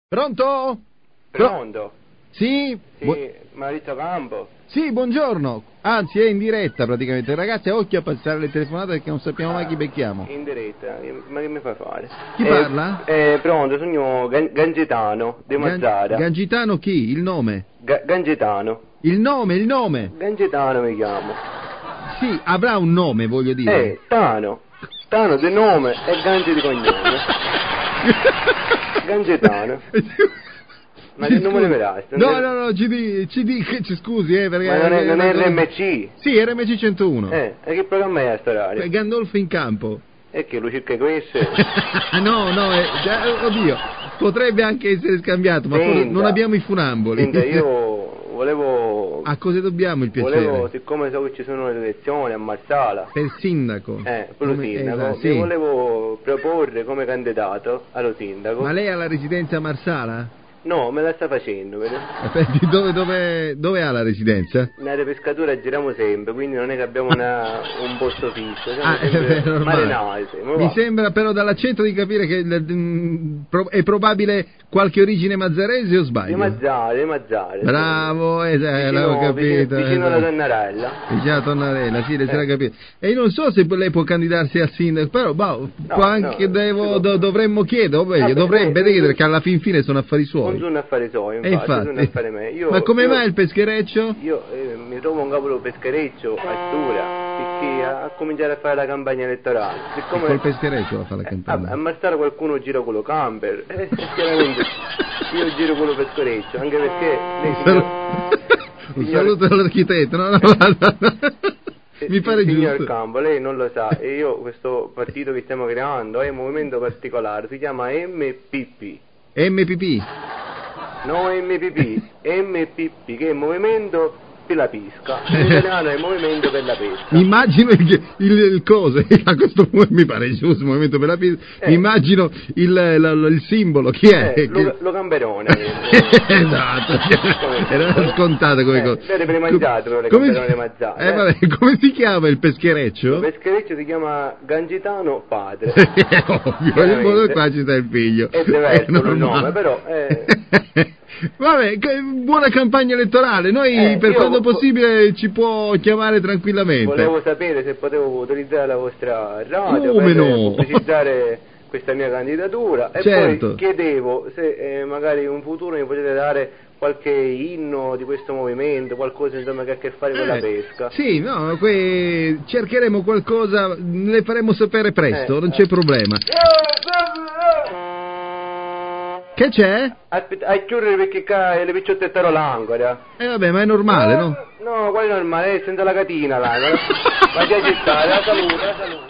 Pronto? Pronto? Sì? Sì, Maurizio Campo. Sì, buongiorno. Anzi, è in diretta praticamente. Ragazzi, occhio a passare le telefonate perché non sappiamo mai chi becchiamo. In diretta? Ma che mi fai fare? Chi parla? Pronto, sono Gangetano di Mazzara. Gangitano chi? Il nome? Gangetano. Il nome. Gangetano mi chiamo. Sì, avrà un nome, voglio dire. Tano. Tano di nome e Gange di cognome. Gangetano. Ma che numero verrà? No, ci scusi, perché... Ma non è RMC? Sì, RMC 101. E che programma è a sto orario? Gandolfo in campo. E che lo cerca questo? No, oddio, potrebbe anche essere scambiato, ma non abbiamo i funamboli. Senta, io volevo... A cosa dobbiamo il piacere? Siccome so che ci sono le elezioni a Marsala... Per il sindaco. Per lo sindaco, esatto, sì. mi volevo proporre come candidato allo sindaco. Ma lei ha la residenza a Marsala? No, me la sta facendo, vedi? Aspetti, dove ha la residenza? Nella pescatura giriamo sempre, quindi non è che abbiamo un posto fisso, siamo è normale. Mi sembra però dall'accento di capire che è probabile qualche origine mazzarese o sbaglio? Di Mazzare. Bravo, l'avevo capito. Vicino alla Tonnarella. Vicino alla Tonnarella, sì, l'era capito. E io non so se lei può candidarsi al sindaco, però dovremmo chiedere, dovrebbe dire, perché alla fin fine sono affari suoi. Non sono affari suoi, infatti. Sono affari me. Ma come mai il peschereccio? Io mi trovo un cavolo peschereccio a Stura, perché a cominciare a fare la campagna elettorale. Siccome col peschereccio a fare la campagna? A Marsala qualcuno gira con lo camper, chiaramente io giro con lo peschereccio, anche perché... Un saluto all'architetto, no. Mi pare giusto. Signor Campo, lei non lo sa, e io questo partito che stiamo creando è un movimento particolare, si chiama MPP. MPP? No, MPP, che è Movimento per la Pesca. In italiano è Movimento per la Pesca. Mi immagino il coso, a questo punto mi pare giusto, il Movimento per la Pesca. Mi immagino il simbolo, chi è? Lo Gamberone. Esatto, era scontato come cosa. L'avete mangiato, le Gamberone Mazzara. Come si chiama il peschereccio? Il peschereccio si chiama Gangitano Padre. Ovvio, in modo qua ci sta il figlio. È diverso il nome, però... Vabbè, buona campagna elettorale, noi per quanto possibile ci può chiamare tranquillamente. Volevo sapere se potevo utilizzare la vostra radio per pubblicizzare questa mia candidatura e poi chiedevo se magari in un futuro mi potete dare qualche inno di questo movimento, qualcosa insomma che ha a che fare con la pesca. Sì, no, cercheremo qualcosa, le faremo sapere presto, non c'è problema. Che c'è? Aspetta, a chiudere perché le picciotte l'ancora. Vabbè, ma è normale, no? No, qual è normale? È senza la catina l'ancora. Ma che ci sta, la salute.